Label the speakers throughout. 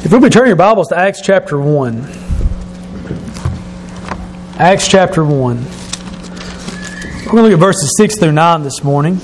Speaker 1: If you'll be turning your Bibles to Acts chapter 1. Acts chapter 1. We're going to look at verses 6 through 9 this morning.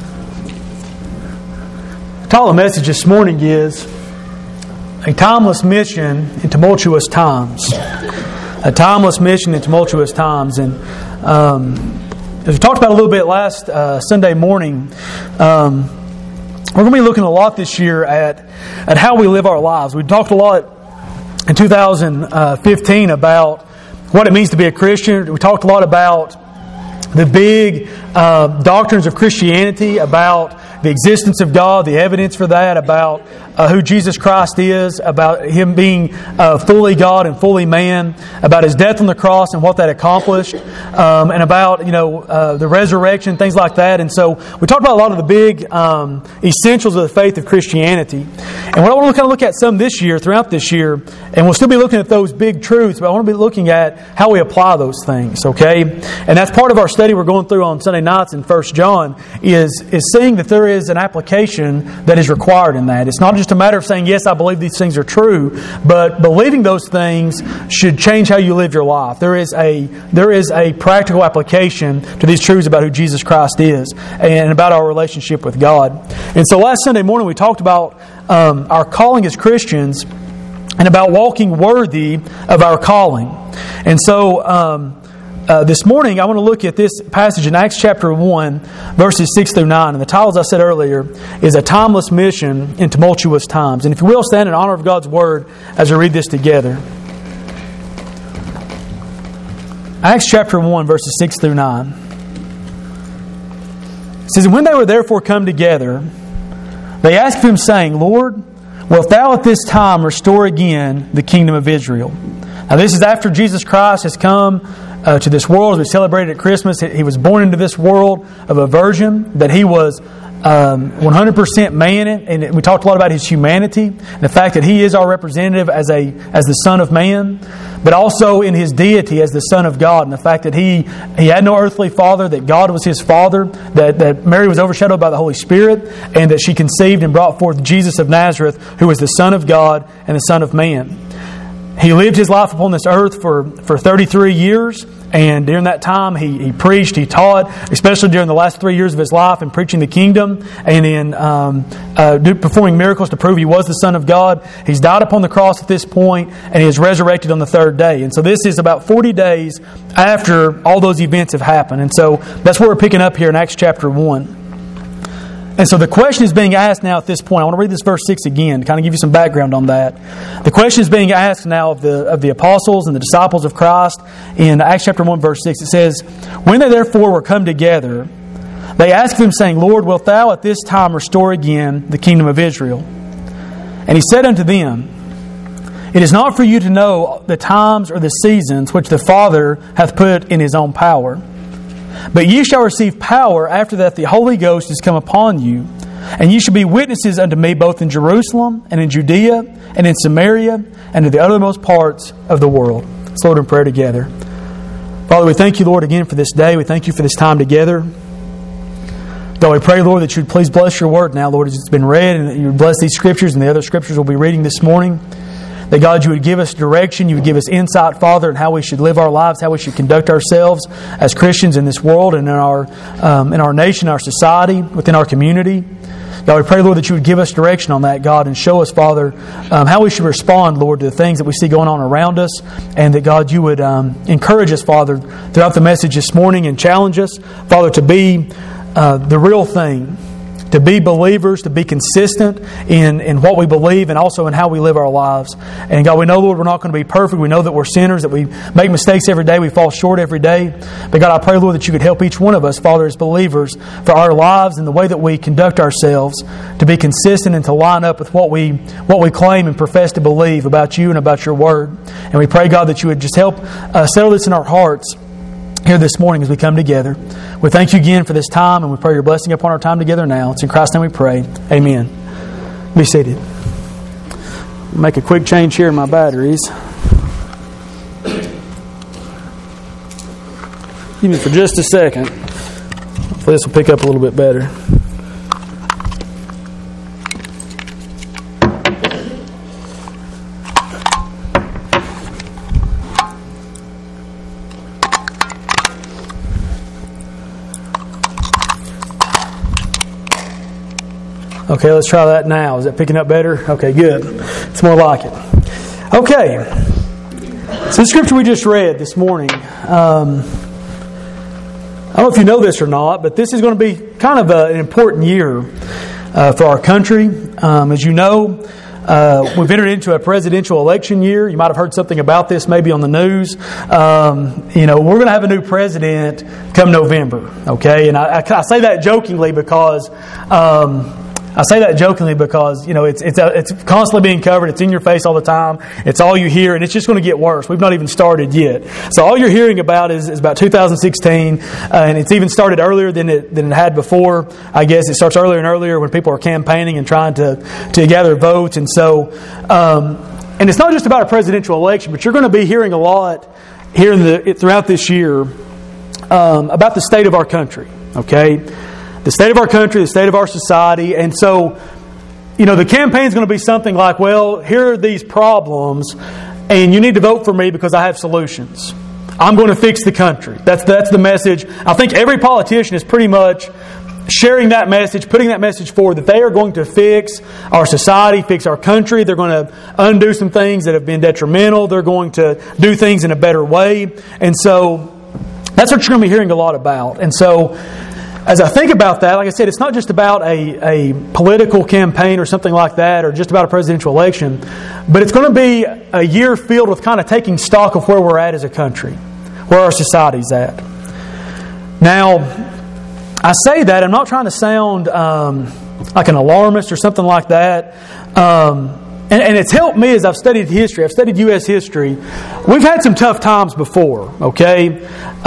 Speaker 1: The title of the message this morning is A Timeless Mission in Tumultuous Times. A Timeless Mission in Tumultuous Times. And as we talked about a little bit last Sunday morning, we're going to be looking a lot this year at how we live our lives. We talked a lot in 2015 about what it means to be a Christian. We talked a lot about the big doctrines of Christianity, about the existence of God, the evidence for that, about who Jesus Christ is, about Him being fully God and fully man, about His death on the cross and what that accomplished, and about the resurrection, things like that. And so we talked about a lot of the big essentials of the faith of Christianity. And what I want to kind of look at some this year, throughout this year, and we'll still be looking at those big truths, but I want to be looking at how we apply those things, okay? And that's part of our study we're going through on Sunday nights in 1 John, is seeing that there is an application that is required in that. It's not just a matter of saying, yes, I believe these things are true, but believing those things should change how you live your life. There is a practical application to these truths about who Jesus Christ is and about our relationship with God. And so last Sunday morning we talked about our calling as Christians and about walking worthy of our calling. And so this morning I want to look at this passage in Acts chapter 1, verses 6 through 9. And the title, as I said earlier, is A Timeless Mission in Tumultuous Times. And if you will, stand in honor of God's Word as we read this together. Acts chapter 1, verses 6 through 9. It says, "And when they were therefore come together, they asked Him, saying, Lord, wilt Thou at this time restore again the kingdom of Israel?" Now this is after Jesus Christ has come to this world, as we celebrated at Christmas. He was born into this world of a virgin, that He was 100% man, and we talked a lot about His humanity, and the fact that He is our representative as the Son of Man, but also in His deity as the Son of God, and the fact that He had no earthly father, that God was His Father, that Mary was overshadowed by the Holy Spirit, and that she conceived and brought forth Jesus of Nazareth, who was the Son of God and the Son of Man. He lived His life upon this earth for 33 years, and during that time He preached, He taught, especially during the last 3 years of His life in preaching the kingdom and in performing miracles to prove He was the Son of God. He's died upon the cross at this point, and He is resurrected on the third day. And so this is about 40 days after all those events have happened. And so that's where we're picking up here in Acts chapter 1. And so the question is being asked now at this point. I want to read this verse 6 again to kind of give you some background on that. The question is being asked now of the apostles and the disciples of Christ in Acts chapter 1, verse 6. It says, "When they therefore were come together, they asked Him, saying, Lord, wilt Thou at this time restore again the kingdom of Israel? And He said unto them, It is not for you to know the times or the seasons which the Father hath put in His own power. But ye shall receive power after that the Holy Ghost is come upon you, and ye shall be witnesses unto me both in Jerusalem and in Judea and in Samaria and to the uttermost parts of the world." Let's Lord in prayer together. Father, we thank You, Lord, again for this day. We thank You for this time together. God, we pray, Lord, that You would please bless Your word now, Lord, as it's been read, and that You would bless these scriptures and the other scriptures we'll be reading this morning. That, God, You would give us direction, You would give us insight, Father, in how we should live our lives, how we should conduct ourselves as Christians in this world and in our nation, our society, within our community. God, we pray, Lord, that You would give us direction on that, God, and show us, Father, how we should respond, Lord, to the things that we see going on around us, and that, God, You would encourage us, Father, throughout the message this morning and challenge us, Father, to be the real thing, to be believers, to be consistent in what we believe and also in how we live our lives. And God, we know, Lord, we're not going to be perfect. We know that we're sinners, that we make mistakes every day. We fall short every day. But God, I pray, Lord, that You could help each one of us, Father, as believers, for our lives and the way that we conduct ourselves to be consistent and to line up with what we claim and profess to believe about You and about Your Word. And we pray, God, that You would just help settle this in our hearts here this morning as we come together. We thank You again for this time, and we pray Your blessing upon our time together now. It's in Christ's name we pray. Amen. Be seated. Make a quick change here in my batteries. Give me for just a second. Hopefully this will pick up a little bit better. Okay, let's try that now. Is that picking up better? Okay, good. It's more like it. Okay. So the scripture we just read this morning, I don't know if you know this or not, but this is going to be kind of an important year for our country. As you know, we've entered into a presidential election year. You might have heard something about this maybe on the news. We're going to have a new president come November. Okay, and I say that jokingly because it's constantly being covered. It's in your face all the time. It's all you hear, and it's just going to get worse. We've not even started yet. So all you're hearing about is about 2016, and it's even started earlier than it had before. I guess it starts earlier and earlier when people are campaigning and trying to gather votes. And so, and it's not just about a presidential election, but you're going to be hearing a lot here throughout this year about the state of our country. Okay. The state of our country, the state of our society. And so, the campaign is going to be something like, well, here are these problems, and you need to vote for me because I have solutions. I'm going to fix the country. That's the message. I think every politician is pretty much sharing that message, putting that message forward, that they are going to fix our society, fix our country. They're going to undo some things that have been detrimental. They're going to do things in a better way. And so, that's what you're going to be hearing a lot about. And so, as I think about that, like I said, it's not just about a political campaign or something like that, or just about a presidential election, but it's going to be a year filled with kind of taking stock of where we're at as a country, where our society's at. Now, I say that, I'm not trying to sound like an alarmist or something like that. And it's helped me as I've studied history. I've studied U.S. history. We've had some tough times before, okay?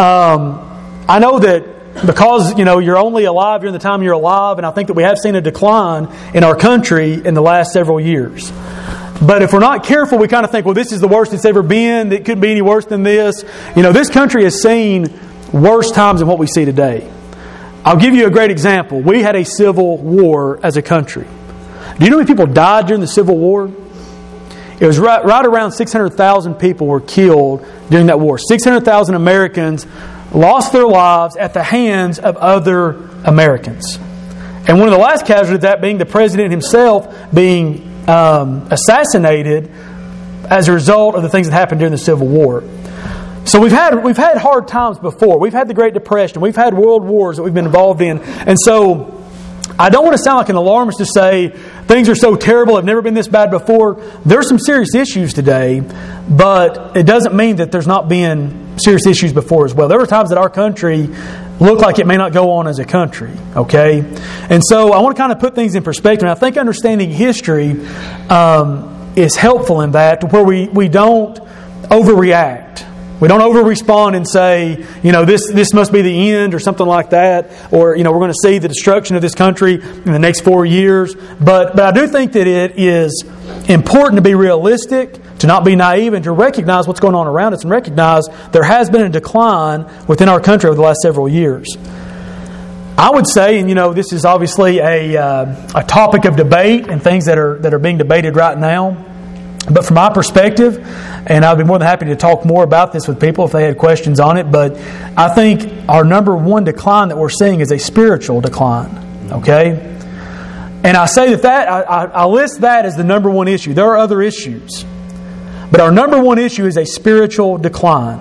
Speaker 1: I know that because, you're only alive during the time you're alive, and I think that we have seen a decline in our country in the last several years. But if we're not careful, we kind of think, well, this is the worst it's ever been. It couldn't be any worse than this. This country has seen worse times than what we see today. I'll give you a great example. We had a civil war as a country. Do you know how many people died during the Civil War? It was right around 600,000 people were killed during that war. 600,000 Americans lost their lives at the hands of other Americans. And one of the last casualties of that being the president himself being assassinated as a result of the things that happened during the Civil War. So we've had hard times before. We've had the Great Depression. We've had world wars that we've been involved in. And so I don't want to sound like an alarmist to say things are so terrible, have never been this bad before. There's some serious issues today, but it doesn't mean that there's not been serious issues before as well. There were times that our country looked like it may not go on as a country, okay? And so I want to kind of put things in perspective. And I think understanding history is helpful in that, to where we don't overreact. We don't over-respond and say, this must be the end or something like that. Or, we're going to see the destruction of this country in the next 4 years. But I do think that it is important to be realistic, to not be naive, and to recognize what's going on around us and recognize there has been a decline within our country over the last several years. I would say, and this is obviously a topic of debate and things that are being debated right now. But from my perspective, and I'd be more than happy to talk more about this with people if they had questions on it, but I think our number one decline that we're seeing is a spiritual decline. Okay? And I say that I list that as the number one issue. There are other issues. But our number one issue is a spiritual decline.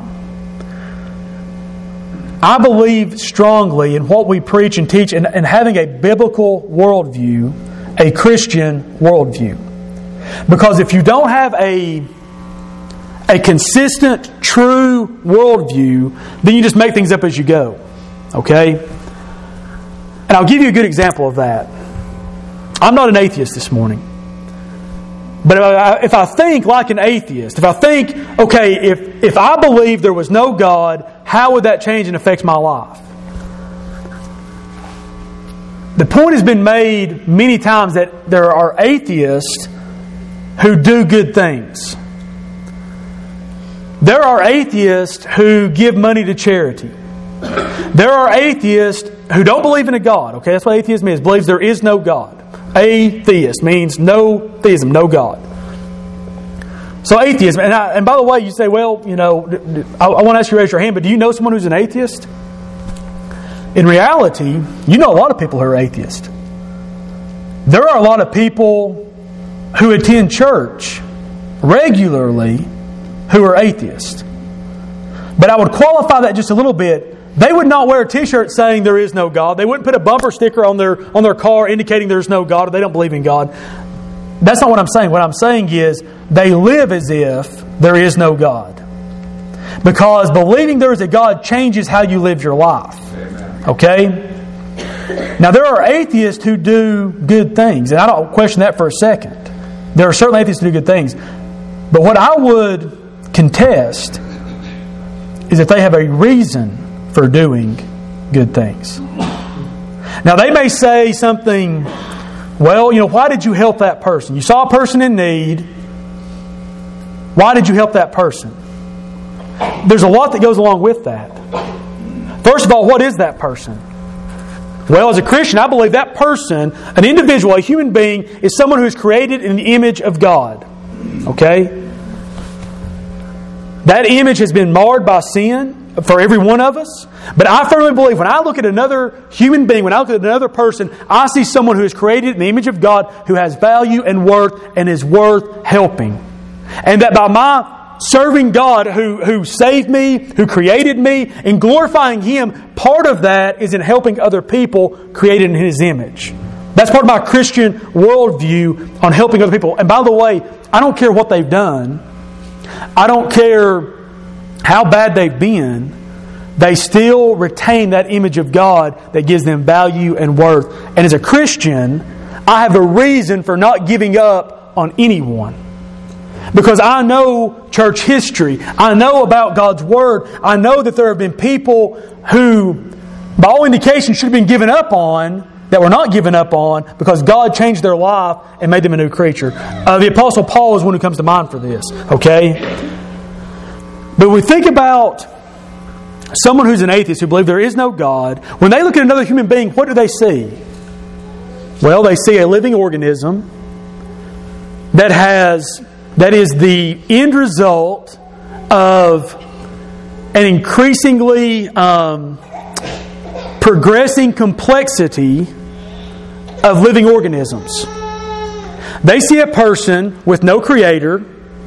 Speaker 1: I believe strongly in what we preach and teach and having a biblical worldview, a Christian worldview. Because if you don't have a consistent, true worldview, then you just make things up as you go. Okay? And I'll give you a good example of that. I'm not an atheist this morning. But if I think like an atheist, if I think, okay, if I believe there was no God, how would that change and affect my life? The point has been made many times that there are atheists who do good things. There are atheists who give money to charity. There are atheists who don't believe in a God. Okay, that's what atheism is. Believes there is no God. Atheist means no theism, no God. So atheism, and by the way, you say, well, I want to ask you to raise your hand, but do you know someone who's an atheist? In reality, you know a lot of people who are atheists. There are a lot of people who attend church regularly who are atheists. But I would qualify that just a little bit. They would not wear a t-shirt saying there is no God. They wouldn't put a bumper sticker on their car indicating there's no God or they don't believe in God. That's not what I'm saying. What I'm saying is they live as if there is no God. Because believing there is a God changes how you live your life. Okay? Now there are atheists who do good things, and I don't question that for a second. There are certainly atheists who do good things. But what I would contest is that they have a reason for doing good things. Now they may say something, well, why did you help that person? You saw a person in need. Why did you help that person? There's a lot that goes along with that. First of all, what is that person? Well, as a Christian, I believe that person, an individual, a human being, is someone who is created in the image of God. Okay? That image has been marred by sin for every one of us. But I firmly believe when I look at another human being, when I look at another person, I see someone who is created in the image of God, who has value and worth and is worth helping. And that by my serving God who saved me, who created me, and glorifying Him, part of that is in helping other people created in His image. That's part of my Christian worldview on helping other people. And by the way, I don't care what they've done. I don't care how bad they've been. They still retain that image of God that gives them value and worth. And as a Christian, I have a reason for not giving up on anyone. Because I know church history. I know about God's Word. I know that there have been people who, by all indications, should have been given up on, that were not given up on, because God changed their life and made them a new creature. The Apostle Paul is one who comes to mind for this. Okay? But we think about someone who's an atheist, who believes there is no God. When they look at another human being, what do they see? Well, they see a living organism that is the end result of an increasingly progressing complexity of living organisms. They see a person with no creator,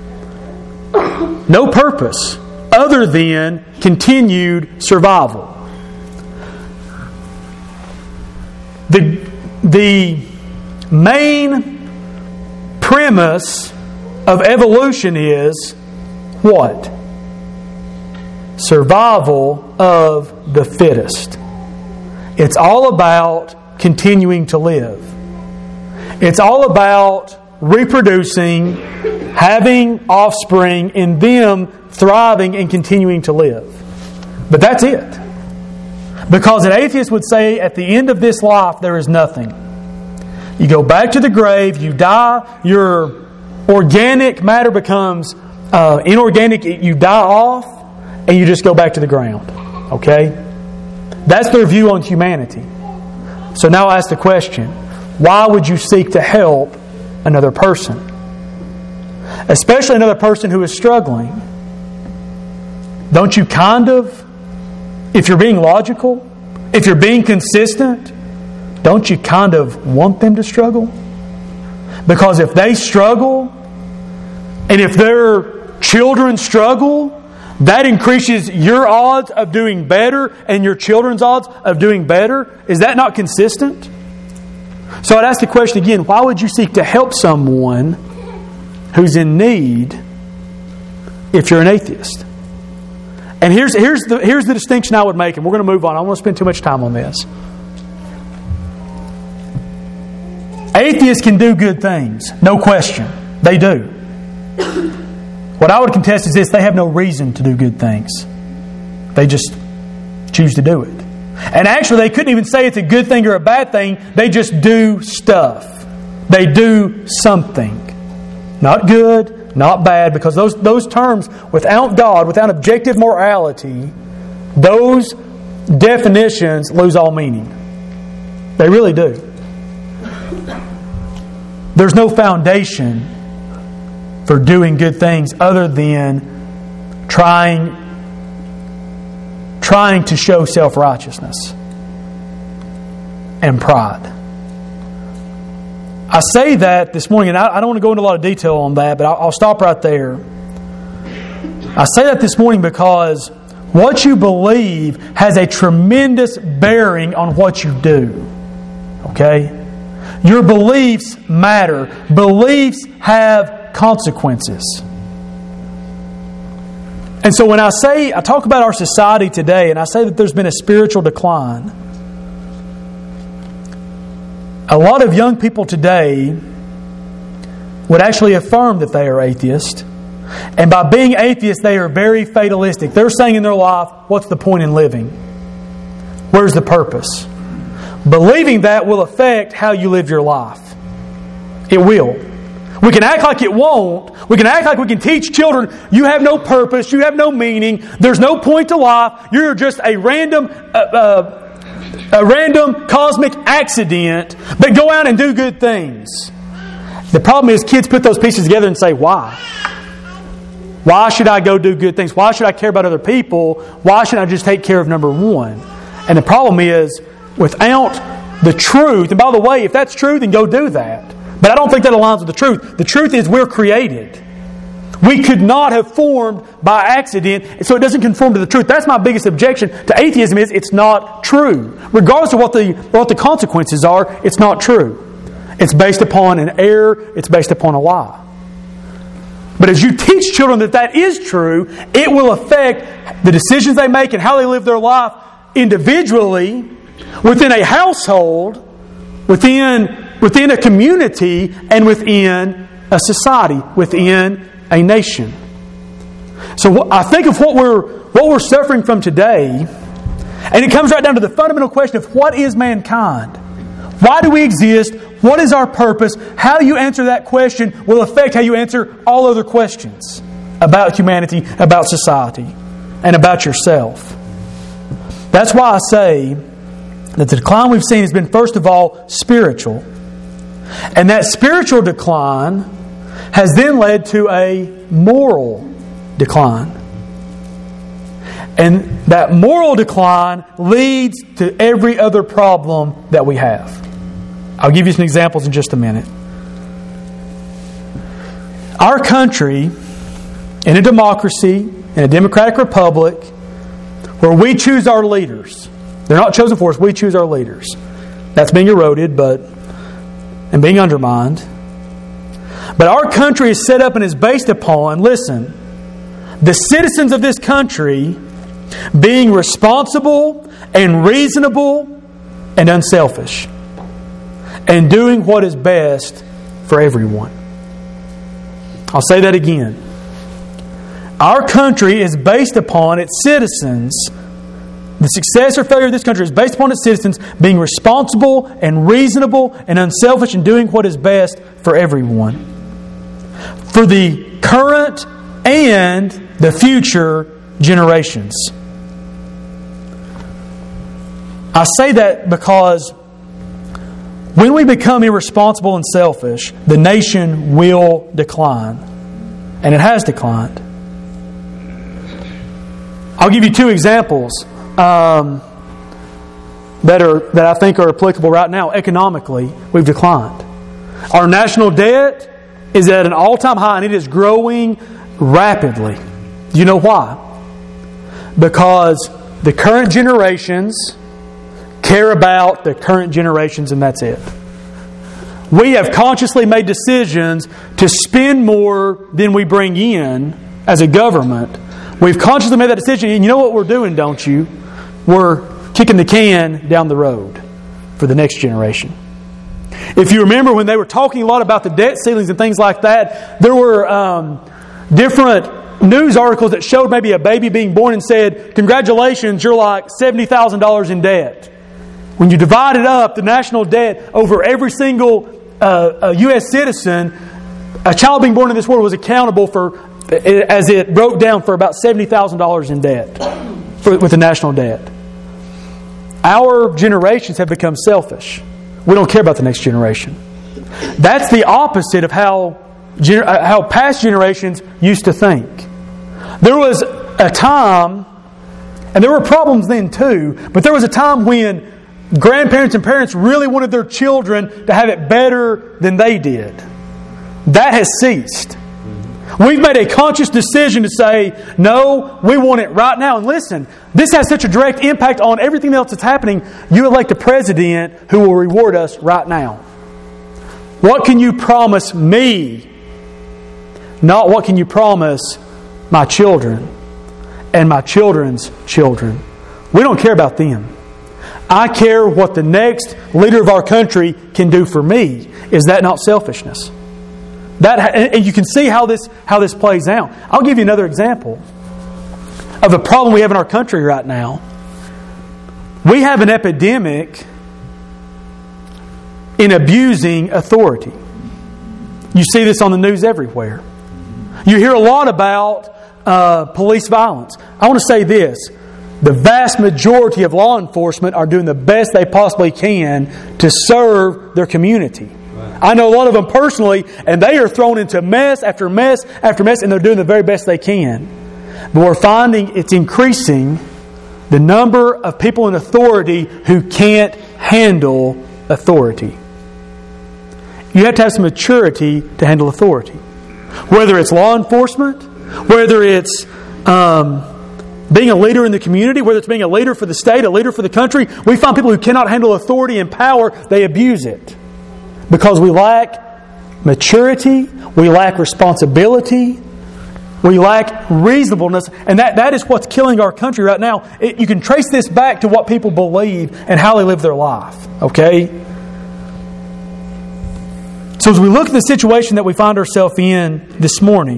Speaker 1: no purpose, other than continued survival. The main premise of evolution is what? Survival of the fittest. It's all about continuing to live. It's all about reproducing, having offspring, and them thriving and continuing to live. But that's it. Because an atheist would say at the end of this life there is nothing. You go back to the grave, you die, your organic matter becomes inorganic, you die off, and you just go back to the ground. Okay? That's their view on humanity. So now I ask the question, why would you seek to help another person? Especially another person who is struggling. Don't you kind of, if you're being logical, if you're being consistent, don't you kind of want them to struggle? Because if they struggle, and if their children struggle, that increases your odds of doing better and your children's odds of doing better. Is that not consistent? So I'd ask the question again, why would you seek to help someone who's in need if you're an atheist? And here's the distinction I would make, and we're going to move on. I don't want to spend too much time on this. Atheists can do good things, no question. They do. What I would contest is this: they have no reason to do good things. They just choose to do it. And actually, they couldn't even say it's a good thing or a bad thing. They just do stuff. They do something. Not good, not bad, because those terms, without God, without objective morality, those definitions lose all meaning. They really do. There's no foundation for doing good things other than trying to show self-righteousness and pride. I say that this morning, and I don't want to go into a lot of detail on that, but I'll stop right there. I say that this morning because what you believe has a tremendous bearing on what you do. Okay? Your beliefs matter. Beliefs have consequences. And so when I talk about our society today, and I say that there's been a spiritual decline, a lot of young people today would actually affirm that they are atheist. And by being atheist, they are very fatalistic. They're saying in their life, what's the point in living? Where's the purpose? Believing that will affect how you live your life. It will. We can act like it won't. We can act like we can teach children, you have no purpose, you have no meaning, there's no point to life, you're just a random cosmic accident, but go out and do good things. The problem is kids put those pieces together and say, why? Why should I go do good things? Why should I care about other people? Why should I just take care of number one? And the problem is, without the truth, and by the way, if that's true, then go do that. But I don't think that aligns with the truth. The truth is we're created. We could not have formed by accident, so it doesn't conform to the truth. That's my biggest objection to atheism, is it's not true. Regardless of what the consequences are, it's not true. It's based upon an error. It's based upon a lie. But as you teach children that is true, it will affect the decisions they make and how they live their life individually, within a household, within a community, and within a society, within a nation. So I think of what we're suffering from today, and it comes right down to the fundamental question of what is mankind? Why do we exist? What is our purpose? How you answer that question will affect how you answer all other questions about humanity, about society, and about yourself. That's why I say that the decline we've seen has been, first of all, spiritual. And that spiritual decline has then led to a moral decline. And that moral decline leads to every other problem that we have. I'll give you some examples in just a minute. Our country, in a democracy, in a democratic republic, where we choose our leaders. They're not chosen for us, we choose our leaders. That's being eroded and being undermined. But our country is set up and is based upon, listen, the citizens of this country being responsible and reasonable and unselfish, and doing what is best for everyone. I'll say that again. Our country is based upon its citizens. The success or failure of this country is based upon its citizens being responsible and reasonable and unselfish and doing what is best for everyone. For the current and the future generations. I say that because when we become irresponsible and selfish, the nation will decline. And it has declined. I'll give you two examples that I think are applicable right now. Economically, we've declined. Our national debt is at an all-time high, and it is growing rapidly. Do you know why? Because the current generations care about the current generations, and that's it. We have consciously made decisions to spend more than we bring in as a government. We've consciously made that decision, and you know what we're doing, don't you? We're kicking the can down the road for the next generation. If you remember when they were talking a lot about the debt ceilings and things like that, there were different news articles that showed maybe a baby being born and said, congratulations, you're like $70,000 in debt. When you divide it up, the national debt over every single U.S. citizen, a child being born in this world was accountable for, as it broke down, for about $70,000 in debt with the national debt. Our generations have become selfish. We don't care about the next generation. That's the opposite of how past generations used to think. There was a time, and there were problems then too, but there was a time when grandparents and parents really wanted their children to have it better than they did. That has ceased. We've made a conscious decision to say, no, we want it right now. And listen, this has such a direct impact on everything else that's happening. You elect a president who will reward us right now. What can you promise me? Not what can you promise my children and my children's children. We don't care about them. I care what the next leader of our country can do for me. Is that not selfishness? And you can see how this plays out. I'll give you another example of a problem we have in our country right now. We have an epidemic in abusing authority. You see this on the news everywhere. You hear a lot about police violence. I want to say this. The vast majority of law enforcement are doing the best they possibly can to serve their community. I know a lot of them personally, and they are thrown into mess after mess after mess, and they're doing the very best they can. But we're finding it's increasing the number of people in authority who can't handle authority. You have to have some maturity to handle authority. Whether it's law enforcement, whether it's being a leader in the community, whether it's being a leader for the state, a leader for the country, we find people who cannot handle authority and power, they abuse it. Because we lack maturity, we lack responsibility, we lack reasonableness, and that is what's killing our country right now. You can trace this back to what people believe and how they live their life. Okay? So as we look at the situation that we find ourselves in this morning,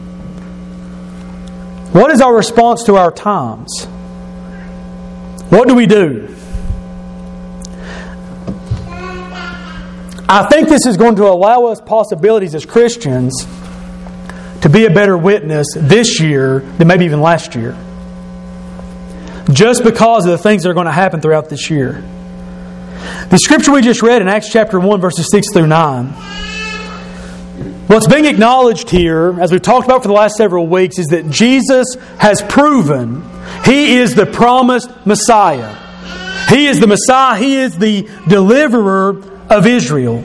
Speaker 1: what is our response to our times? What do we do? I think this is going to allow us possibilities as Christians to be a better witness this year than maybe even last year. Just because of the things that are going to happen throughout this year. The scripture we just read in Acts chapter 1, verses 6 through 9. What's being acknowledged here, as we've talked about for the last several weeks, is that Jesus has proven He is the promised Messiah. He is the Messiah. He is the deliverer of Israel.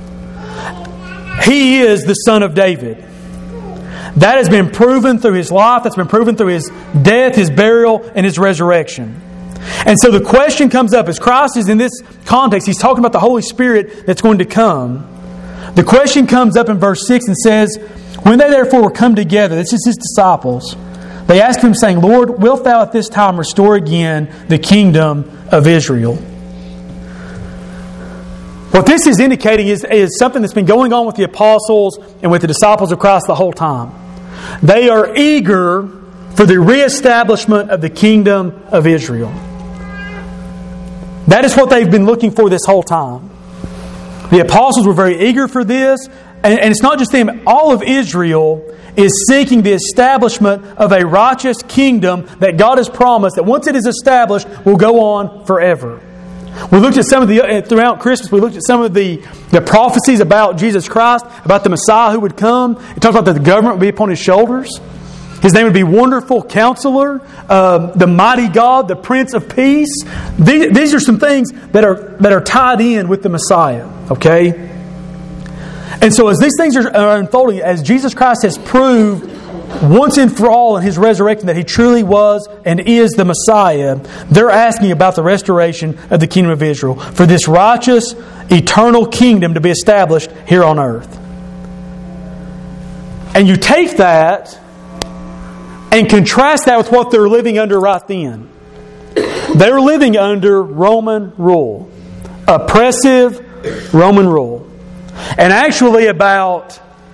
Speaker 1: He is the Son of David. That has been proven through His life. That's been proven through His death, His burial, and His resurrection. And so the question comes up, as Christ is in this context, He's talking about the Holy Spirit that's going to come. The question comes up in verse 6 and says, when they therefore were come together, this is His disciples, they asked Him, saying, Lord, wilt Thou at this time restore again the kingdom of Israel? What this is indicating is something that's been going on with the apostles and with the disciples of Christ the whole time. They are eager for the reestablishment of the kingdom of Israel. That is what they've been looking for this whole time. The apostles were very eager for this, and it's not just them. All of Israel is seeking the establishment of a righteous kingdom that God has promised that once it is established will go on forever. We looked at some of the, throughout Christmas, we looked at some of the prophecies about Jesus Christ, about the Messiah who would come. It talks about that the government would be upon His shoulders. His name would be Wonderful Counselor, the Mighty God, the Prince of Peace. These are some things that are tied in with the Messiah. Okay? And so as these things are unfolding, as Jesus Christ has proved once and for all in His resurrection that He truly was and is the Messiah, they're asking about the restoration of the kingdom of Israel, for this righteous, eternal kingdom to be established here on earth. And you take that and contrast that with what they're living under right then. They're living under Roman rule. Oppressive Roman rule. And actually around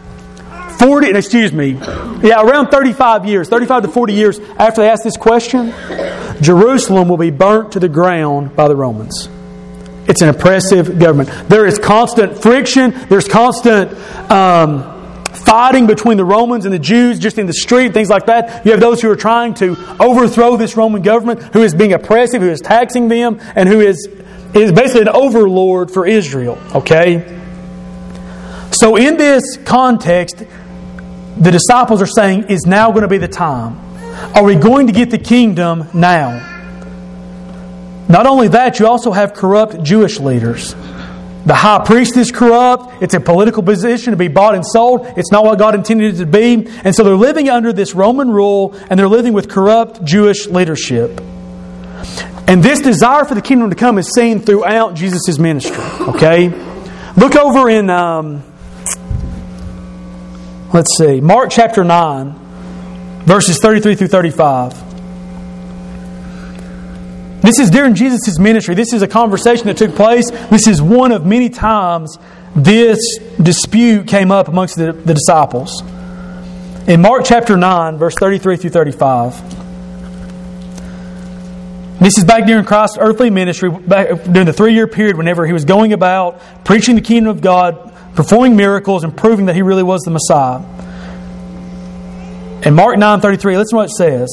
Speaker 1: 35 to 40 years after they asked this question, Jerusalem will be burnt to the ground by the Romans. It's an oppressive government. There is constant friction. There's constant fighting between the Romans and the Jews just in the street, things like that. You have those who are trying to overthrow this Roman government, who is being oppressive, who is taxing them, and who is basically an overlord for Israel. Okay? So in this context, the disciples are saying, is now going to be the time? Are we going to get the kingdom now? And the Not only that, you also have corrupt Jewish leaders. The high priest is corrupt. It's a political position to be bought and sold. It's not what God intended it to be. And so they're living under this Roman rule, and they're living with corrupt Jewish leadership. And this desire for the kingdom to come is seen throughout Jesus' ministry. Okay? Look over in, Mark chapter 9, verses 33 through 35. This is during Jesus' ministry. This is a conversation that took place. This is one of many times this dispute came up amongst the disciples. In Mark chapter 9, verse 33 through 35. This is back during Christ's earthly ministry, back during the 3-year period whenever He was going about preaching the kingdom of God, performing miracles, and proving that He really was the Messiah. In Mark 9:33, listen to what it says.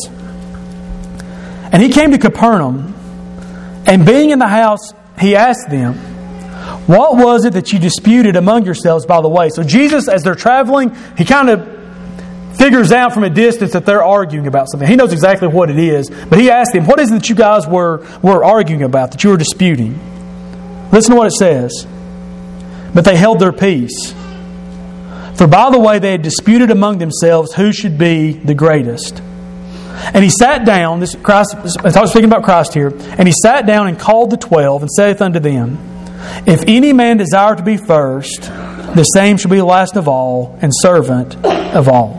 Speaker 1: And He came to Capernaum, and being in the house, He asked them, what was it that you disputed among yourselves by the way? So Jesus, as they're traveling, He kind of figures out from a distance that they're arguing about something. He knows exactly what it is, but He asked them, what is it that you guys were arguing about, that you were disputing? Listen to what it says. But they held their peace. For by the way, they had disputed among themselves who should be the greatest. And He sat down, this Christ, I'm speaking about Christ here, and He sat down and called the 12 and saith unto them, if any man desire to be first, the same shall be last of all and servant of all.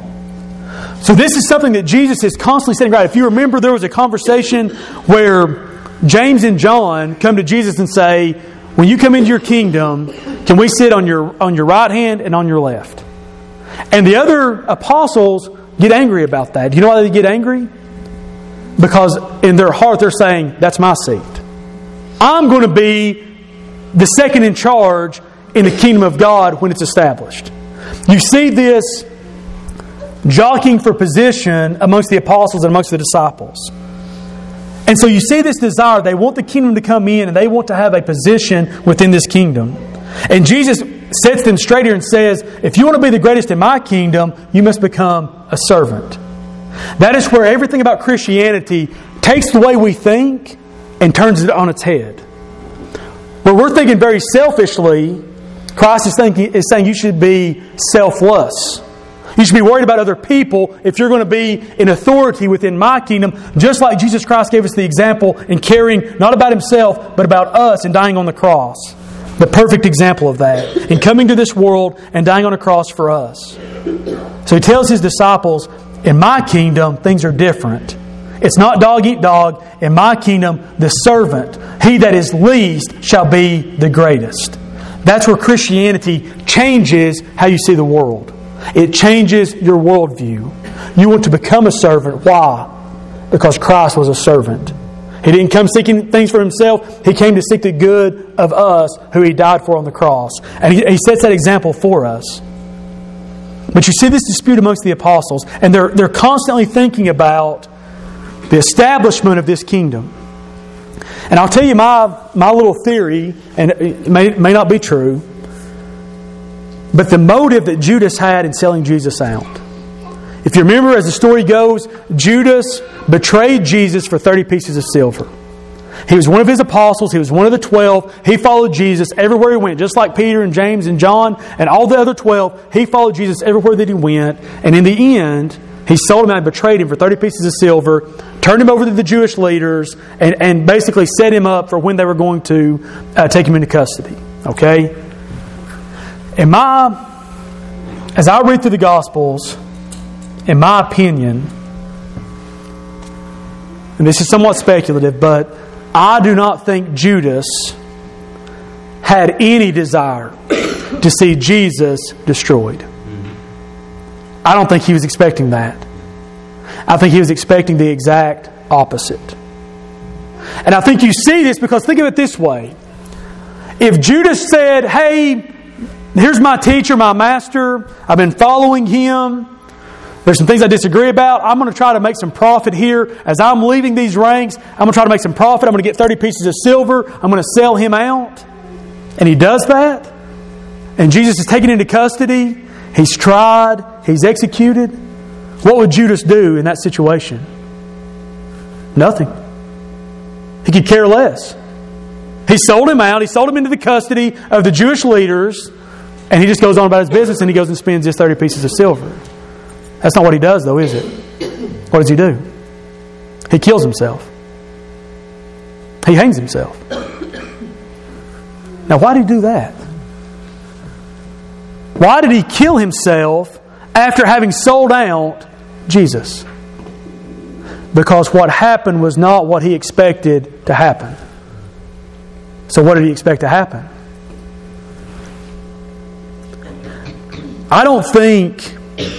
Speaker 1: So this is something that Jesus is constantly saying. Right? If you remember, there was a conversation where James and John come to Jesus and say, when you come into your kingdom, can we sit on your right hand and on your left? And the other apostles get angry about that. Do you know why they get angry? Because in their heart they're saying, that's my seat. I'm going to be the second in charge in the kingdom of God when it's established. You see this jockeying for position amongst the apostles and amongst the disciples. And so you see this desire. They want the kingdom to come in and they want to have a position within this kingdom. And Jesus sets them straight here and says, if you want to be the greatest in my kingdom, you must become a servant. That is where everything about Christianity takes the way we think and turns it on its head. Where we're thinking very selfishly, Christ is saying you should be selfless. You should be worried about other people if you're going to be in authority within my kingdom, just like Jesus Christ gave us the example in caring not about Himself, but about us and dying on the cross. The perfect example of that. In coming to this world and dying on a cross for us. So He tells His disciples, in my kingdom, things are different. It's not dog eat dog. In my kingdom, the servant, he that is least, shall be the greatest. That's where Christianity changes how you see the world. It changes your worldview. You want to become a servant. Why? Because Christ was a servant. He didn't come seeking things for Himself. He came to seek the good of us who He died for on the cross. And He sets that example for us. But you see this dispute amongst the apostles, and they're constantly thinking about the establishment of this kingdom. And I'll tell you my little theory, and it may not be true, but the motive that Judas had in selling Jesus out. If you remember, as the story goes, Judas betrayed Jesus for 30 pieces of silver. He was one of His apostles. He was one of the 12. He followed Jesus everywhere He went. Just like Peter and James and John and all the other 12. He followed Jesus everywhere that He went. And in the end, he sold Him out and betrayed Him for 30 pieces of silver. Turned Him over to the Jewish leaders. And basically set Him up for when they were going to take Him into custody. Okay? As I read through the Gospels, in my opinion, and this is somewhat speculative, but I do not think Judas had any desire to see Jesus destroyed. I don't think he was expecting that. I think he was expecting the exact opposite. And I think you see this because think of it this way. If Judas said, hey, here's my teacher, my master, I've been following him, there's some things I disagree about, I'm going to try to make some profit here. As I'm leaving these ranks, I'm going to try to make some profit. I'm going to get 30 pieces of silver. I'm going to sell him out. And he does that. And Jesus is taken into custody. He's tried. He's executed. What would Judas do in that situation? Nothing. He could care less. He sold him out. He sold him into the custody of the Jewish leaders. And he just goes on about his business and he goes and spends his 30 pieces of silver. That's not what he does, though, is it? What does he do? He kills himself. He hangs himself. Now, why did he do that? Why did he kill himself after having sold out Jesus? Because what happened was not what he expected to happen. So what did he expect to happen? I don't think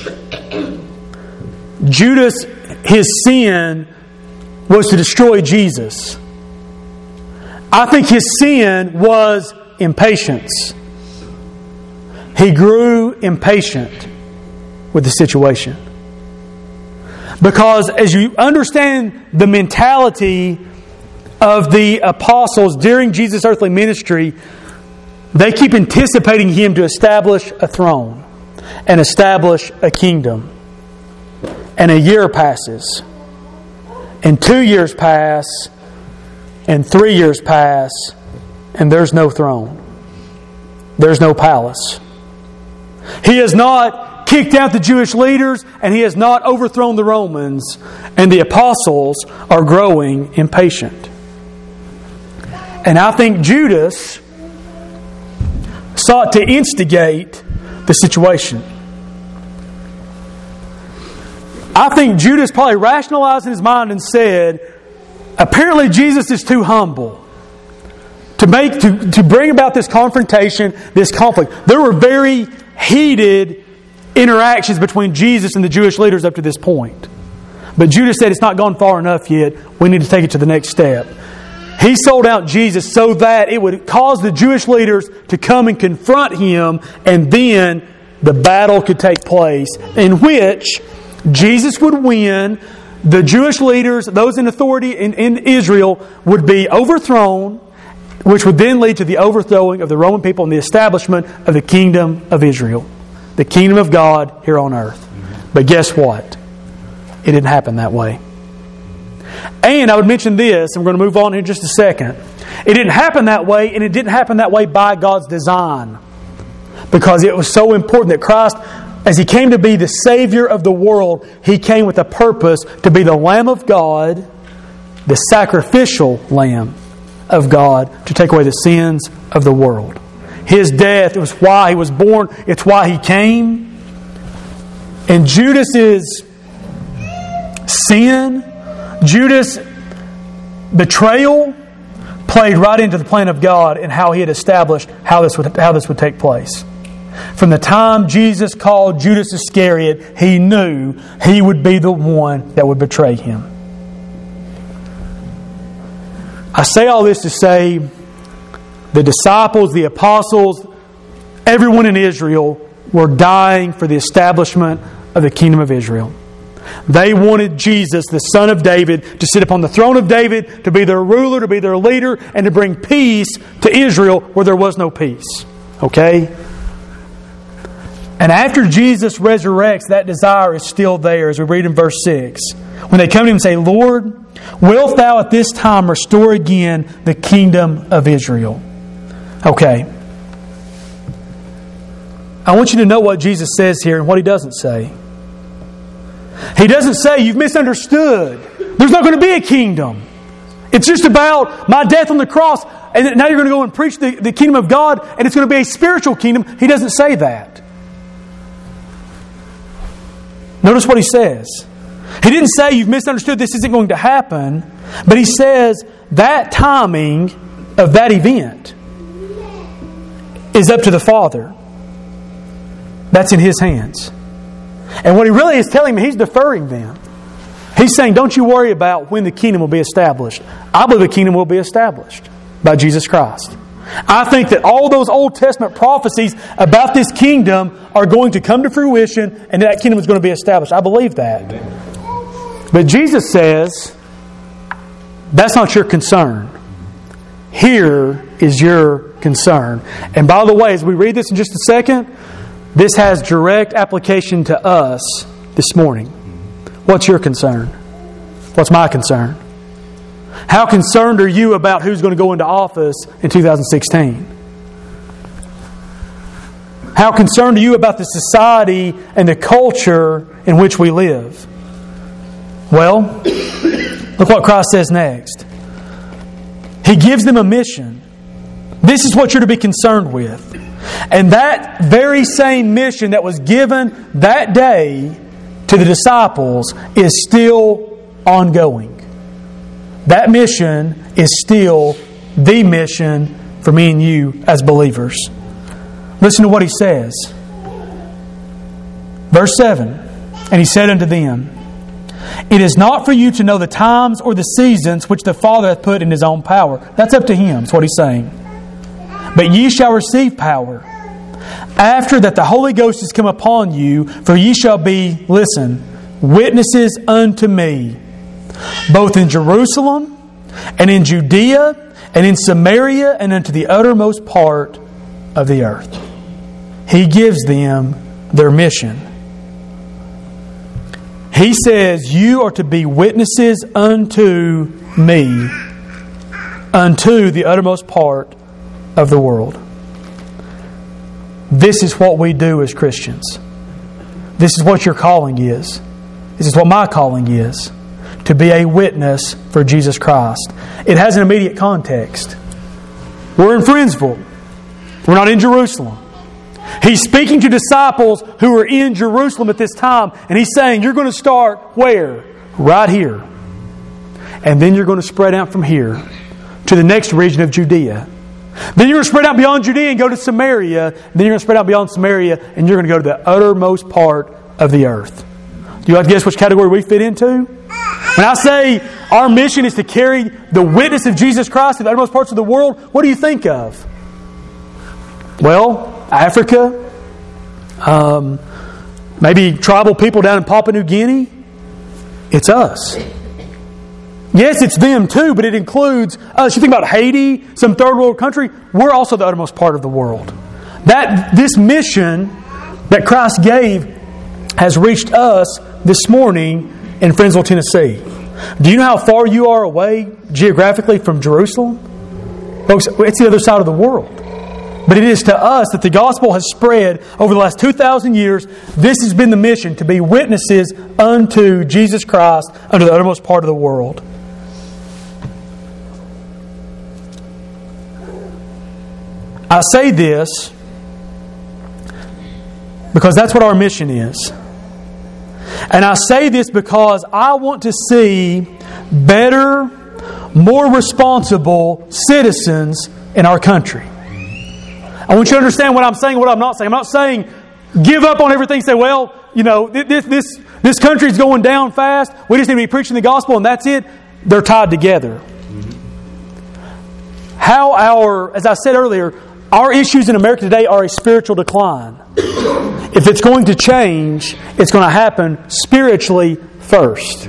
Speaker 1: Judas, his sin was to destroy Jesus. I think his sin was impatience. He grew impatient with the situation. Because as you understand the mentality of the apostles during Jesus' earthly ministry, they keep anticipating Him to establish a throne and establish a kingdom. And a year passes, and 2 years pass, and 3 years pass, and there's no throne. There's no palace. He has not kicked out the Jewish leaders, and He has not overthrown the Romans, and the apostles are growing impatient. And I think Judas sought to instigate the situation. I think Judas probably rationalized in his mind and said, apparently Jesus is too humble to bring about this confrontation, this conflict. There were very heated interactions between Jesus and the Jewish leaders up to this point. But Judas said it's not gone far enough yet. We need to take it to the next step. He sold out Jesus so that it would cause the Jewish leaders to come and confront Him, and then the battle could take place in which Jesus would win. The Jewish leaders, those in authority in Israel, would be overthrown, which would then lead to the overthrowing of the Roman people and the establishment of the kingdom of Israel, the kingdom of God here on earth. But guess what? It didn't happen that way. And I would mention this, and we're going to move on here in just a second. It didn't happen that way, and it didn't happen that way by God's design. Because it was so important that Christ, as He came to be the Savior of the world, He came with a purpose to be the Lamb of God, the sacrificial Lamb of God, to take away the sins of the world. His death, it was why He was born, it's why He came. And Judas's sin, Judas' betrayal, played right into the plan of God and how He had established how this would take place. From the time Jesus called Judas Iscariot, He knew he would be the one that would betray Him. I say all this to say the disciples, the apostles, everyone in Israel were dying for the establishment of the kingdom of Israel. They wanted Jesus, the Son of David, to sit upon the throne of David, to be their ruler, to be their leader, and to bring peace to Israel where there was no peace. Okay? And after Jesus resurrects, that desire is still there, as we read in verse 6. When they come to Him and say, Lord, wilt Thou at this time restore again the kingdom of Israel? Okay. I want you to know what Jesus says here and what He doesn't say. He doesn't say, you've misunderstood. There's not going to be a kingdom. It's just about my death on the cross, and now you're going to go and preach the kingdom of God, and it's going to be a spiritual kingdom. He doesn't say that. Notice what He says. He didn't say, you've misunderstood, this isn't going to happen, but He says that timing of that event is up to the Father. That's in His hands. And what He really is telling me, He's deferring them. He's saying, don't you worry about when the kingdom will be established. I believe the kingdom will be established by Jesus Christ. I think that all those Old Testament prophecies about this kingdom are going to come to fruition, and that kingdom is going to be established. I believe that. But Jesus says, that's not your concern. Here is your concern. And by the way, as we read this in just a second, this has direct application to us this morning. What's your concern? What's my concern? How concerned are you about who's going to go into office in 2016? How concerned are you about the society and the culture in which we live? Well, look what Christ says next. He gives them a mission. This is what you're to be concerned with. And that very same mission that was given that day to the disciples is still ongoing. That mission is still the mission for me and you as believers. Listen to what He says. Verse 7, and He said unto them, It is not for you to know the times or the seasons which the Father hath put in His own power. That's up to Him, is what He's saying. But ye shall receive power, after that the Holy Ghost is come upon you, for ye shall be, listen, witnesses unto me, both in Jerusalem, and in Judea, and in Samaria, and unto the uttermost part of the earth. He gives them their mission. He says, you are to be witnesses unto me, unto the uttermost part of the world. This is what we do as Christians. This is what your calling is. This is what my calling is. To be a witness for Jesus Christ. It has an immediate context. We're in Friendsville. We're not in Jerusalem. He's speaking to disciples who are in Jerusalem at this time, and He's saying, you're going to start where? Right here. And then you're going to spread out from here to the next region of Judea. Then you're going to spread out beyond Judea and go to Samaria. Then you're going to spread out beyond Samaria, and you're going to go to the uttermost part of the earth. Do you like to guess which category we fit into? When I say our mission is to carry the witness of Jesus Christ to the uttermost parts of the world, what do you think of? Well, Africa, maybe tribal people down in Papua New Guinea. It's us. Yes, it's them too, but it includes us. You think about Haiti, some third world country, we're also the uttermost part of the world. This mission that Christ gave has reached us this morning in Friendsville, Tennessee. Do you know how far you are away geographically from Jerusalem? Folks, it's the other side of the world. But it is to us that the gospel has spread over the last 2,000 years. This has been the mission, to be witnesses unto Jesus Christ unto the uttermost part of the world. I say this because that's what our mission is. And I say this because I want to see better, more responsible citizens in our country. I want you to understand what I'm saying, what I'm not saying. I'm not saying give up on everything, say, well, you know, this country's going down fast. We just need to be preaching the gospel and that's it. They're tied together. As I said earlier, our issues in America today are a spiritual decline. If it's going to change, it's going to happen spiritually first.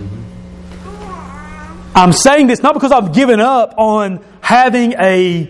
Speaker 1: I'm saying this not because I've given up on having a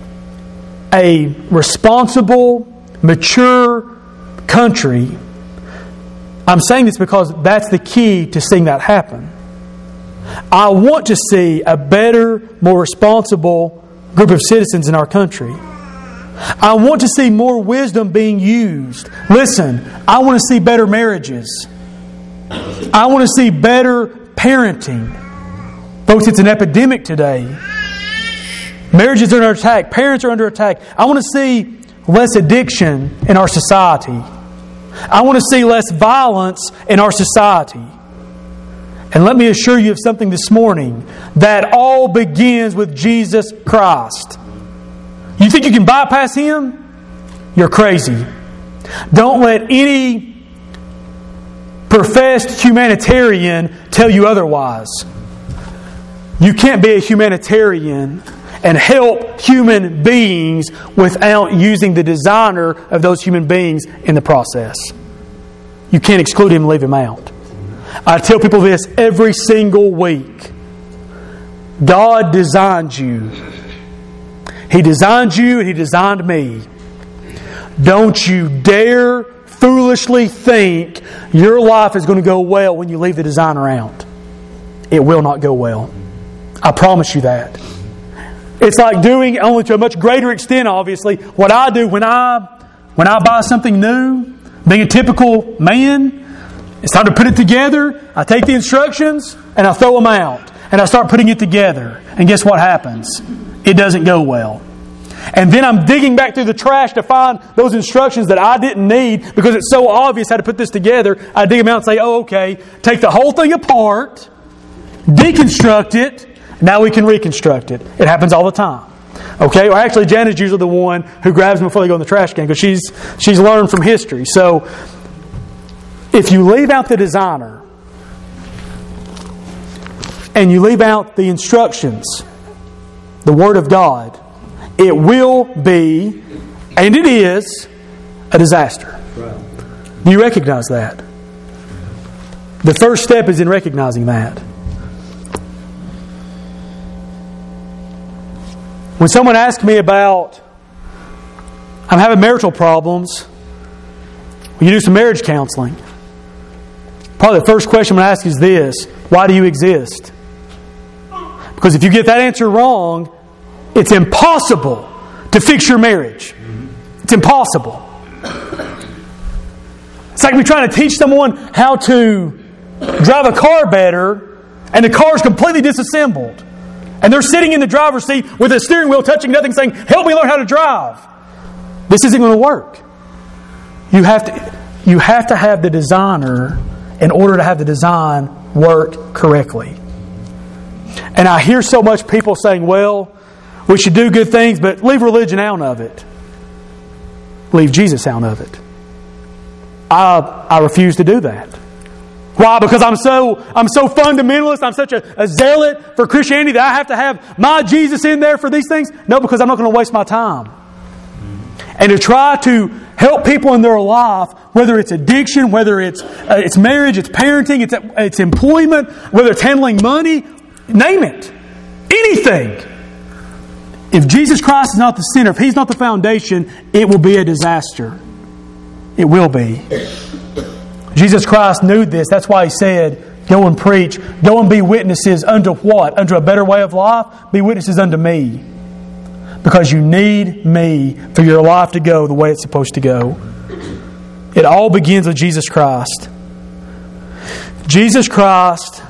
Speaker 1: responsible, mature country. I'm saying this because that's the key to seeing that happen. I want to see a better, more responsible group of citizens in our country. I want to see more wisdom being used. Listen, I want to see better marriages. I want to see better parenting. Folks, it's an epidemic today. Marriages are under attack. Parents are under attack. I want to see less addiction in our society. I want to see less violence in our society. And let me assure you of something this morning. That all begins with Jesus Christ. You think you can bypass Him? You're crazy. Don't let any professed humanitarian tell you otherwise. You can't be a humanitarian and help human beings without using the designer of those human beings in the process. You can't exclude Him and leave Him out. I tell people this every single week. God designed you. He designed you and He designed me. Don't you dare foolishly think your life is going to go well when you leave the designer out. It will not go well. I promise you that. It's like doing, only to a much greater extent, obviously, what I do when I buy something new, being a typical man, it's time to put it together. I take the instructions and I throw them out. And I start putting it together. And guess what happens? It doesn't go well. And then I'm digging back through the trash to find those instructions that I didn't need because it's so obvious how to put this together. I dig them out and say, oh, okay, take the whole thing apart, deconstruct it, now we can reconstruct it. It happens all the time. Okay? Or actually, Janet's usually the one who grabs them before they go in the trash can because she's learned from history. So, if you leave out the designer and you leave out the instructions, the Word of God, it will be, and it is, a disaster. Right. Do you recognize that? The first step is in recognizing that. When someone asks me about, I'm having marital problems, will you do some marriage counseling? Probably the first question I'm going to ask is this: why do you exist? Because if you get that answer wrong, it's impossible to fix your marriage. It's impossible. It's like me trying to teach someone how to drive a car better, and the car is completely disassembled. And they're sitting in the driver's seat with a steering wheel touching nothing saying, help me learn how to drive. This isn't going to work. You have to have the designer in order to have the design work correctly. And I hear so much people saying, well, we should do good things, but leave religion out of it. Leave Jesus out of it. I refuse to do that. Why? Because I'm so fundamentalist, I'm such a zealot for Christianity that I have to have my Jesus in there for these things? No, because I'm not going to waste my time. And to try to help people in their life, whether it's addiction, whether it's marriage, it's parenting, it's employment, whether it's handling money, name it. Anything. If Jesus Christ is not the center, if He's not the foundation, it will be a disaster. It will be. Jesus Christ knew this. That's why He said, go and preach. Go and be witnesses unto what? Unto a better way of life? Be witnesses unto me. Because you need me for your life to go the way it's supposed to go. It all begins with Jesus Christ. Jesus Christ,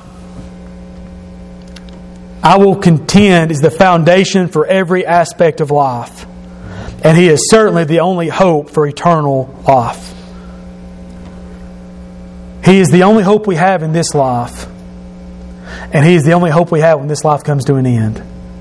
Speaker 1: I will contend, is the foundation for every aspect of life. And He is certainly the only hope for eternal life. He is the only hope we have in this life. And He is the only hope we have when this life comes to an end.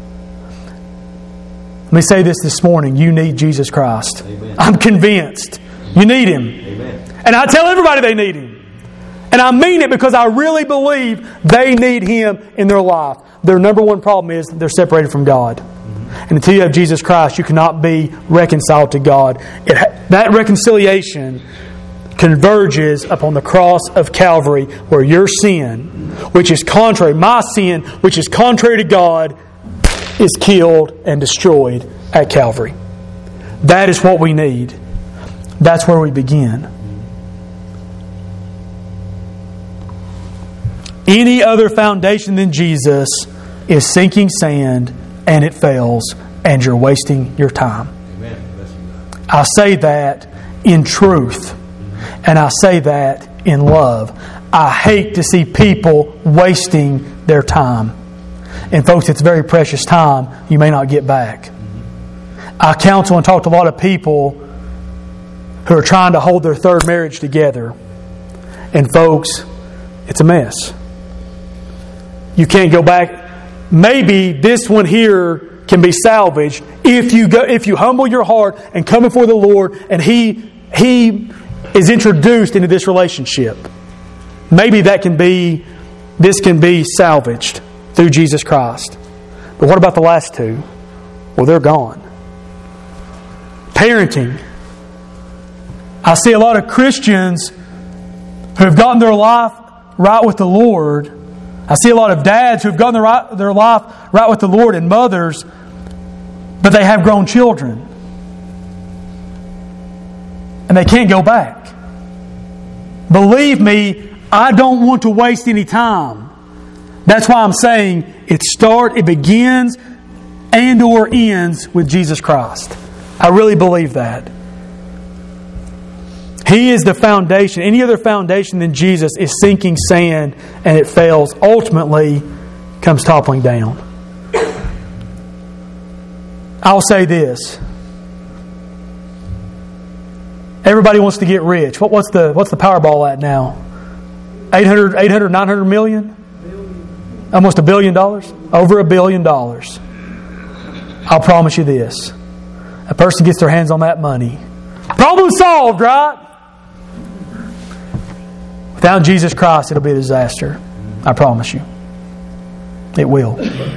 Speaker 1: Let me say this morning. You need Jesus Christ. Amen. I'm convinced. You need Him. Amen. And I tell everybody they need Him. And I mean it because I really believe they need Him in their life. Their number one problem is they're separated from God. And until you have Jesus Christ, you cannot be reconciled to God. That reconciliation converges upon the cross of Calvary, where your sin, which is contrary, my sin, which is contrary to God, is killed and destroyed at Calvary. That is what we need. That's where we begin. Any other foundation than Jesus is sinking sand, and it fails, and you're wasting your time. Amen. I say that in truth, and I say that in love. I hate to see people wasting their time. And folks, it's very precious time you may not get back. I counsel and talk to a lot of people who are trying to hold their third marriage together. And folks, it's a mess. You can't go back. Maybe this one here can be salvaged if you humble your heart and come before the Lord and He is introduced into this relationship. Maybe this can be salvaged through Jesus Christ. But what about the last two? Well, they're gone. Parenting. I see a lot of Christians who have gotten their life right with the Lord. I see a lot of dads who have gotten their life right with the Lord, and mothers, but they have grown children. And they can't go back. Believe me, I don't want to waste any time. That's why I'm saying it begins and or ends with Jesus Christ. I really believe that. He is the foundation. Any other foundation than Jesus is sinking sand and it fails. Ultimately, comes toppling down. I'll say this. Everybody wants to get rich. What's the Powerball at now? 800, 900 million? Almost $1 billion? Over $1 billion. I'll promise you this. A person gets their hands on that money. Problem solved, right? Without Jesus Christ, it'll be a disaster. I promise you. It will.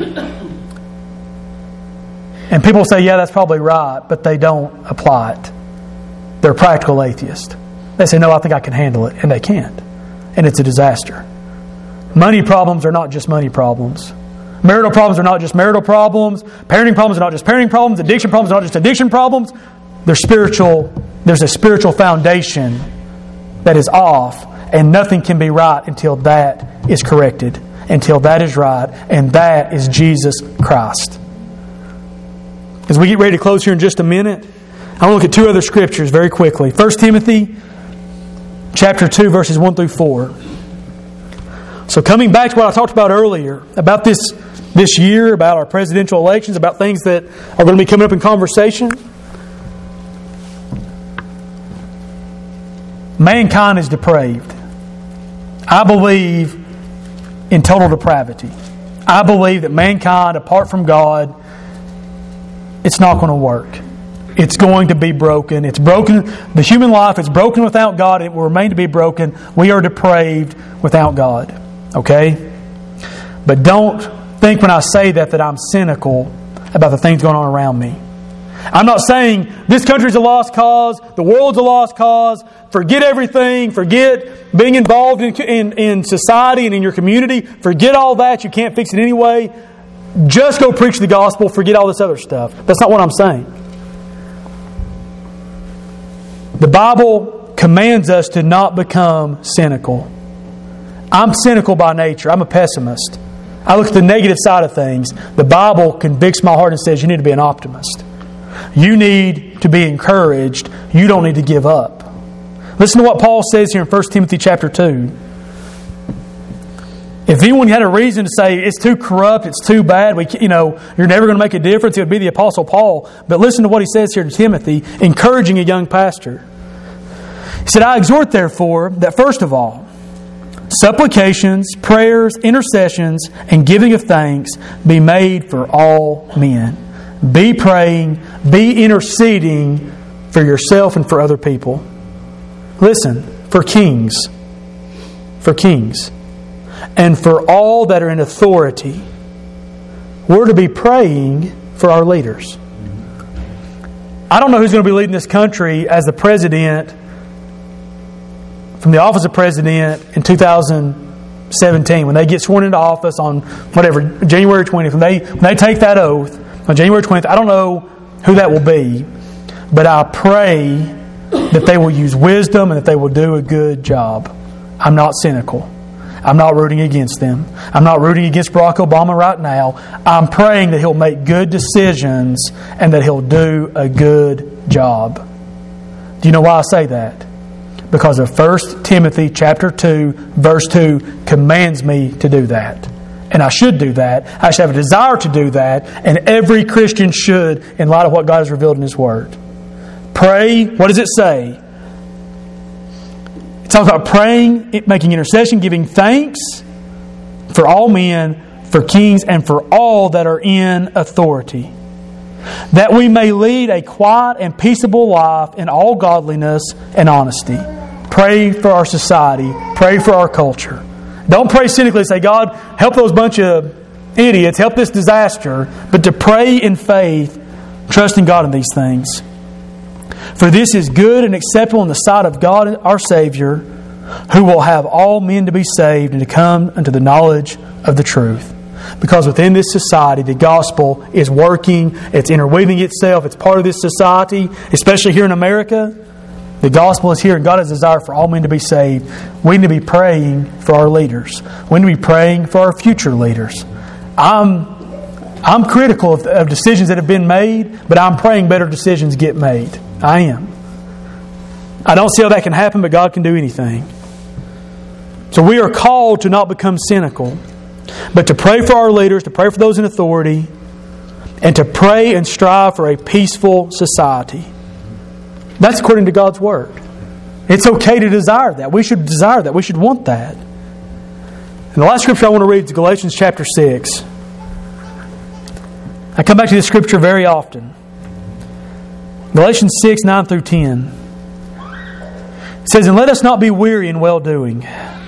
Speaker 1: And people say, yeah, that's probably right, but they don't apply it. They're practical atheists. They say, no, I think I can handle it. And they can't. And it's a disaster. Money problems are not just money problems. Marital problems are not just marital problems. Parenting problems are not just parenting problems. Addiction problems are not just addiction problems. They're spiritual. There's a spiritual foundation that is off, and nothing can be right until that is corrected, until that is right, and that is Jesus Christ. As we get ready to close here in just a minute, I want to look at two other scriptures very quickly. 1 Timothy chapter 2, verses 1 through 4. So coming back to what I talked about earlier, about this year, about our presidential elections, about things that are going to be coming up in conversation. Mankind is depraved. I believe in total depravity. I believe that mankind, apart from God, it's not going to work. It's going to be broken. It's broken. The human life is broken without God. It will remain to be broken. We are depraved without God. Okay? But don't think when I say that I'm cynical about the things going on around me. I'm not saying this country's a lost cause, the world's a lost cause, forget everything, forget being involved in society and in your community, forget all that, you can't fix it anyway. Just go preach the gospel, forget all this other stuff. That's not what I'm saying. The Bible commands us to not become cynical. I'm cynical by nature. I'm a pessimist. I look at the negative side of things. The Bible convicts my heart and says you need to be an optimist. You need to be encouraged. You don't need to give up. Listen to what Paul says here in 1 Timothy chapter 2. If anyone had a reason to say it's too corrupt, it's too bad, you're never going to make a difference, it would be the Apostle Paul. But listen to what he says here to Timothy, encouraging a young pastor. He said, I exhort therefore that first of all, supplications, prayers, intercessions, and giving of thanks be made for all men. Be praying, be interceding for yourself and for other people. Listen, for kings, and for all that are in authority. We're to be praying for our leaders. I don't know who's going to be leading this country as the president, from the office of president in 2017, when they get sworn into office on January 20th, when they take that oath on January 20th. I don't know who that will be, but I pray that they will use wisdom and that they will do a good job. I'm not cynical. I'm not rooting against them. I'm not rooting against Barack Obama right now. I'm praying that he'll make good decisions and that he'll do a good job. Do you know why I say that? Because of 1 Timothy chapter 2, verse 2 commands me to do that. And I should do that. I should have a desire to do that. And every Christian should, in light of what God has revealed in His Word. Pray. What does it say? It talks about praying, making intercession, giving thanks for all men, for kings, and for all that are in authority, that we may lead a quiet and peaceable life in all godliness and honesty. Pray for our society. Pray for our culture. Don't pray cynically and say, God, help those bunch of idiots, help this disaster, but to pray in faith, trusting God in these things. For this is good and acceptable in the sight of God our Savior, who will have all men to be saved and to come unto the knowledge of the truth. Because within this society, the gospel is working, it's interweaving itself, it's part of this society, especially here in America. The gospel is here, and God has a desire for all men to be saved. We need to be praying for our leaders. We need to be praying for our future leaders. I'm critical of decisions that have been made, but I'm praying better decisions get made. I am. I don't see how that can happen, but God can do anything. So we are called to not become cynical, but to pray for our leaders, to pray for those in authority, and to pray and strive for a peaceful society. That's according to God's Word. It's okay to desire that. We should desire that. We should want that. And the last scripture I want to read is Galatians chapter 6. I come back to this scripture very often. Galatians 6, 9 through 10. It says, "And let us not be weary in well-doing."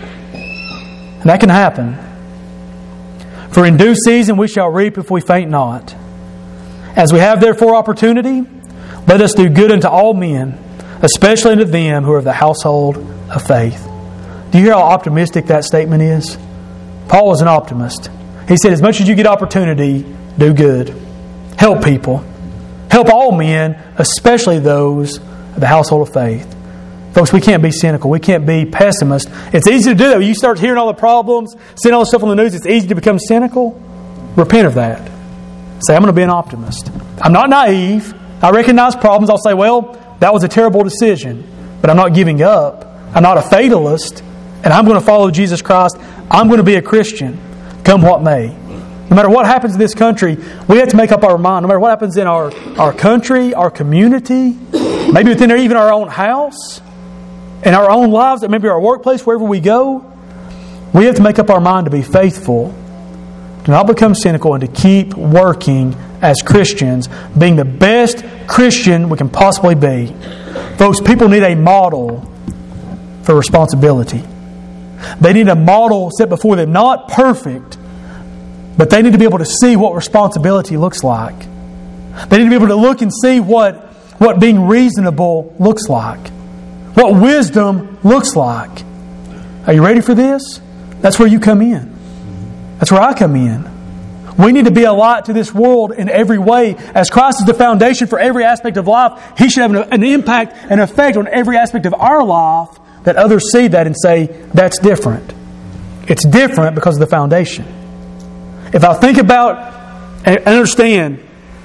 Speaker 1: And that can happen. "For in due season we shall reap if we faint not. As we have therefore opportunity, let us do good unto all men, especially unto them who are of the household of faith." Do you hear how optimistic that statement is? Paul was an optimist. He said, as much as you get opportunity, do good. Help people. Help all men, especially those of the household of faith. Folks, we can't be cynical. We can't be pessimists. It's easy to do that. When you start hearing all the problems, seeing all the stuff on the news, it's easy to become cynical. Repent of that. Say, I'm going to be an optimist. I'm not naive. I recognize problems. I'll say, well, that was a terrible decision, but I'm not giving up. I'm not a fatalist, and I'm going to follow Jesus Christ. I'm going to be a Christian, come what may. No matter what happens in this country, we have to make up our mind. No matter what happens in our country, our community, maybe within even our own house, in our own lives, maybe our workplace, wherever we go, we have to make up our mind to be faithful, to not become cynical, and to keep working as Christians, being the best Christian we can possibly be. Folks, people need a model for responsibility. They need a model set before them, not perfect, but they need to be able to see what responsibility looks like. They need to be able to look and see what being reasonable looks like, what wisdom looks like. Are you ready for this? That's where you come in. That's where I come in. We need to be a light to this world in every way. As Christ is the foundation for every aspect of life, He should have an impact, an effect on every aspect of our life, that others see that and say, that's different. It's different because of the foundation. If I think about and understand,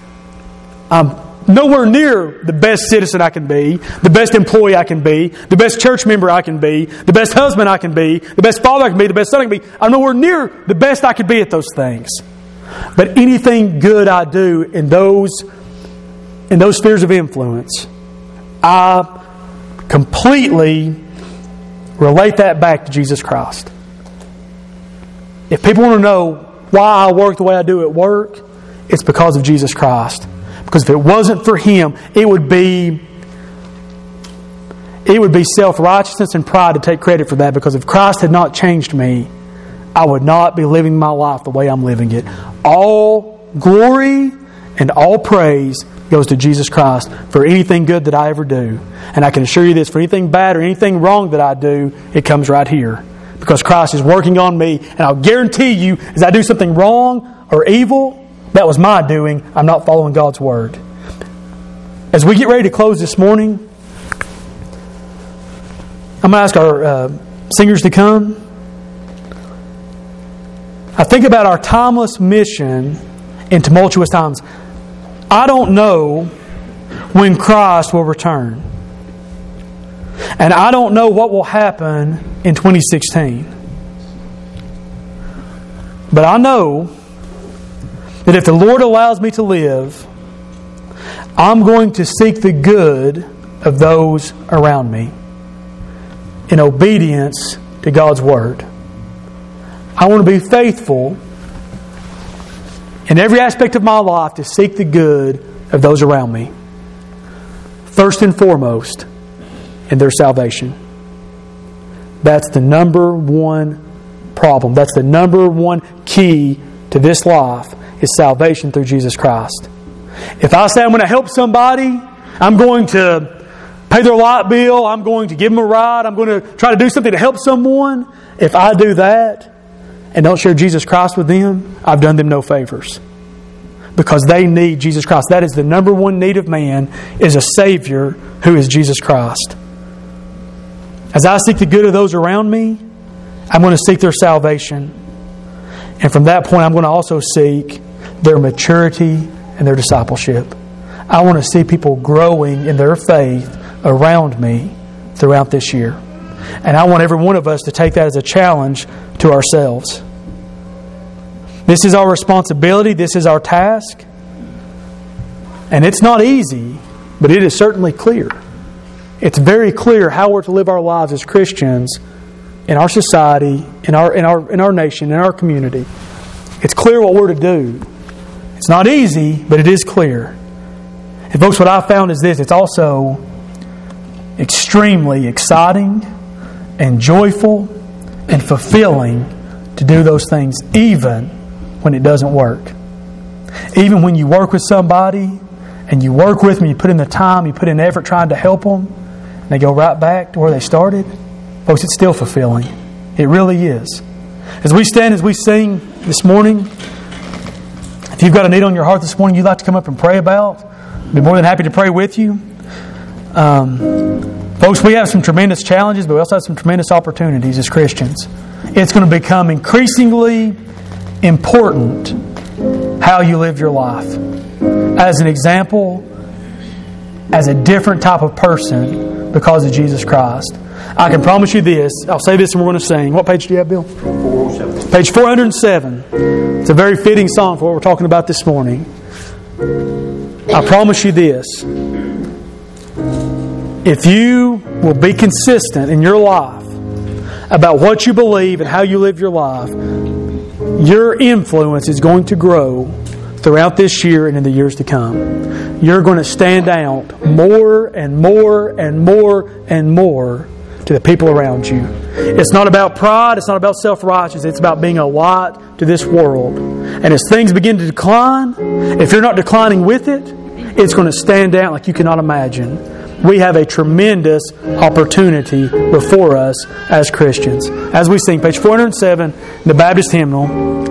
Speaker 1: I'm nowhere near the best citizen I can be, the best employee I can be, the best church member I can be, the best husband I can be, the best father I can be, the best son I can be. I'm nowhere near the best I could be at those things. But anything good I do in those spheres of influence, I completely relate that back to Jesus Christ. If people want to know why I work the way I do at work, it's because of Jesus Christ. Because if it wasn't for Him, it would be self-righteousness and pride to take credit for that. Because if Christ had not changed me, I would not be living my life the way I'm living it. All glory and all praise goes to Jesus Christ for anything good that I ever do. And I can assure you this, for anything bad or anything wrong that I do, it comes right here. Because Christ is working on me. And I'll guarantee you, as I do something wrong or evil, that was my doing. I'm not following God's Word. As we get ready to close this morning, I'm going to ask our singers to come. I think about our timeless mission in tumultuous times. I don't know when Christ will return. And I don't know what will happen in 2016. But I know that if the Lord allows me to live, I'm going to seek the good of those around me in obedience to God's Word. I want to be faithful in every aspect of my life to seek the good of those around me. First and foremost, in their salvation. That's the number one problem. That's the number one key to this life, is salvation through Jesus Christ. If I say I'm going to help somebody, I'm going to pay their light bill, I'm going to give them a ride, I'm going to try to do something to help someone, if I do that and don't share Jesus Christ with them, I've done them no favors. Because they need Jesus Christ. That is the number one need of man, is a Savior who is Jesus Christ. As I seek the good of those around me, I'm going to seek their salvation. And from that point, I'm going to also seek their maturity and their discipleship. I want to see people growing in their faith around me throughout this year. And I want every one of us to take that as a challenge to ourselves. This is our responsibility. This is our task. And it's not easy, but it is certainly clear. It's very clear how we're to live our lives as Christians in our society, in our nation, in our community. It's clear what we're to do. It's not easy, but it is clear. And folks, what I've found is this: it's also extremely exciting and joyful and fulfilling to do those things, even when it doesn't work. Even when you work with somebody and you work with them, you put in the time, you put in effort trying to help them, and they go right back to where they started, folks, it's still fulfilling. It really is. As we stand, as we sing this morning, if you've got a need on your heart this morning you'd like to come up and pray about, I'd be more than happy to pray with you. Folks, we have some tremendous challenges, but we also have some tremendous opportunities as Christians. It's going to become increasingly important how you live your life. As an example, as a different type of person because of Jesus Christ. I can promise you this. I'll say this and we're going to sing. What page do you have, Bill? 407. Page 407. It's a very fitting song for what we're talking about this morning. I promise you this. If you will be consistent in your life about what you believe and how you live your life, your influence is going to grow throughout this year and in the years to come. You're going to stand out more and more and more and more to the people around you. It's not about pride. It's not about self-righteousness. It's about being a light to this world. And as things begin to decline, if you're not declining with it, it's going to stand out like you cannot imagine. We have a tremendous opportunity before us as Christians. As we sing page 407, the Baptist hymnal,